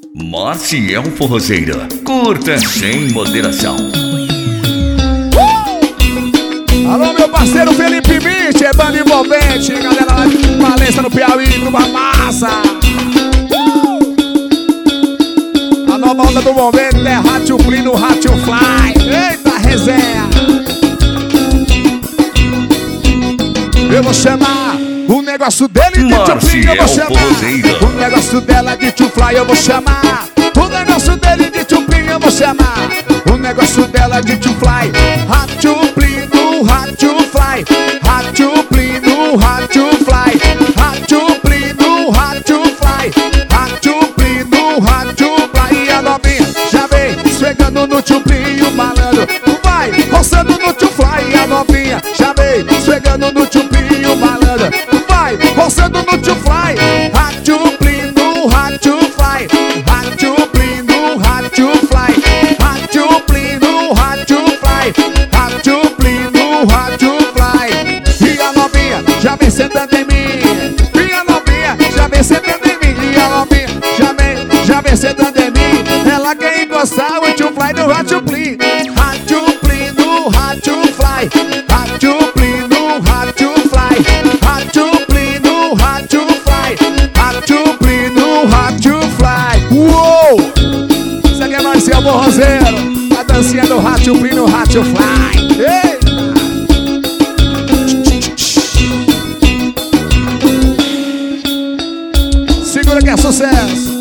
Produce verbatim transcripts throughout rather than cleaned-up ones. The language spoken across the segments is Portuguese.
Maciel Forrozeiro, curta sem moderação. uh! Alô, meu parceiro Felipe Vinte, é banda envolvente, galera lá de Valença no Piauí, numa massa. uh! A nova onda do momento é Ratio Play no Ratio Fly. Eita resenha! Eu vou chamar o negócio dele de Tio Fly, eu vou chamar o negócio dela de Tio Fly, eu vou chamar o negócio dele de Tio Fly, eu vou chamar o negócio dela de Tio Fly. Ratio Play no Ratio Fly, Ratio Play no Ratio Fly, Ratio Play no Ratio Fly, Ratio Play no Ratio Fly. E a novinha já vem esfregando no Tio Fly, o malandro vai roçando no Tio Fly. E a novinha já vem esfregando no Tio Fly, o malandro vai roçando no Tio Fly. Ratio Play no Ratio Fly, Ratio Play no Ratio Fly, Ratio Play no Ratio Fly, Ratio Play no Ratio Fly. E a novinha já vem sentando em mim, e a novinha já vem sentando em mim, e a novinha já vem, já vem sentando em mim. Ela quer encostar o Tio Fly no Ratio Play, Ratio Play no Ratio Fly, Ratio Play no Ratio Fly, Ratio Play no Ratio Fly, Ratio Play no Ratio Fly. Uou! Isso aqui é Maciel Forrozeiro, a dancinha do Ratio Play no Ratio Fly. Eita! Segura que é sucesso.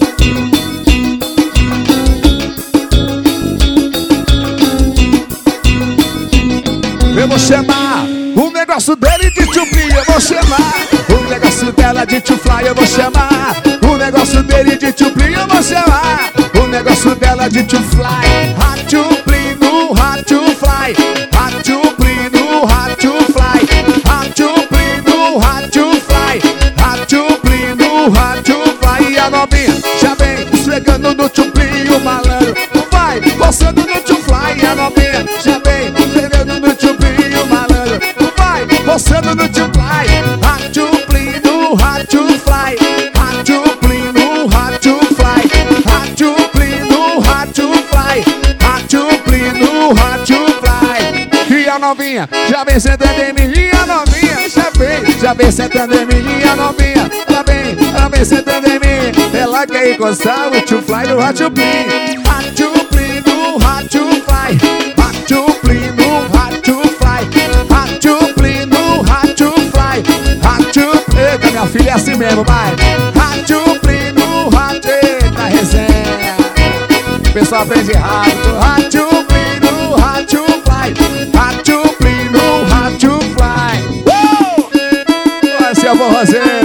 Eu vou chamar o negócio dele de Tio Fly, eu vou chamar o negócio dela de Tio Fly, eu vou chamar o negócio dele de Tio Fly, eu vou chamar o negócio dela de Tio Fly. Ratio Play no Ratio Fly, Ratio Play no Ratio Fly, Ratio Play no Ratio Fly, Ratio Play no Ratio Fly. E a novinha já vem esfregando no Tio Fly, o malandro vai roçando no Tio Fly. E a novinha já vem esfregando no Tio Fly, o malandro vai roçando no Tio Fly. Ratio Play no Ratio Fly, Ratio Play no Ratio Fly, Ratio Play no Ratio Fly, Ratio Play no Ratio Fly. E a novinha já vem sentando em mim, e a novinha já vem, já vem sentando em mim, e a novinha já vem, já vem sentando em mim. Ela quer encostar o Tio Fly no Ratio Play, Ratio Play no Ratio Fly, Ratio Play no Ratio Fly, Ratio Play no Ratio Fly, Ratio Play. Eita, minha filha é assim mesmo, vai. Ratio Play no Ratio. Eita, resenha. O pessoal aprende rápido. Ratio Play no Ratio Fly, Ratio Play no Ratio Fly. Uh! Maciel Forrozeiro.